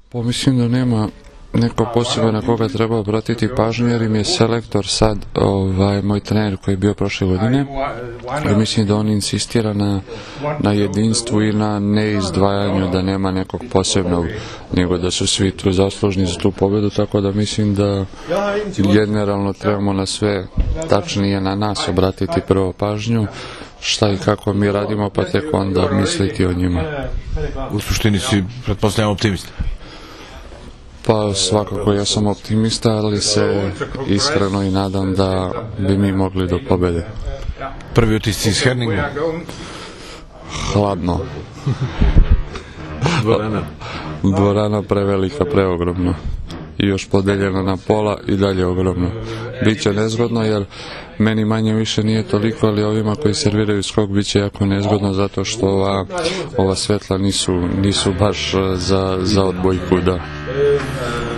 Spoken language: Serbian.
Pa mislim da nema neko posebno na koga treba obratiti pažnju, jer im je selektor sad, moj trener koji je bio prošle godine, i mislim da on insistira na jedinstvu i na neizdvajanju, da nema nekog posebnog, nego da su svi tu zaslužni za tu pobedu, tako da mislim da generalno trebamo na sve, tačnije na nas, obratiti prvo pažnju, šta i kako mi radimo, pa tek onda misliti o njima. U suštini si, pretpostavljam, optimista. Pa svakako ja sam optimista, ali se iskreno i nadam da bi mi mogli do pobede. Prvi utisci iz Herninga? Hladno. Dvorana prevelika, preogromno. I još podeljena na pola i dalje ogromno. Biće nezgodno, jer meni manje više nije toliko, ali ovima koji serviraju skok biće jako nezgodno, zato što ova svetla nisu baš za odbojku, da.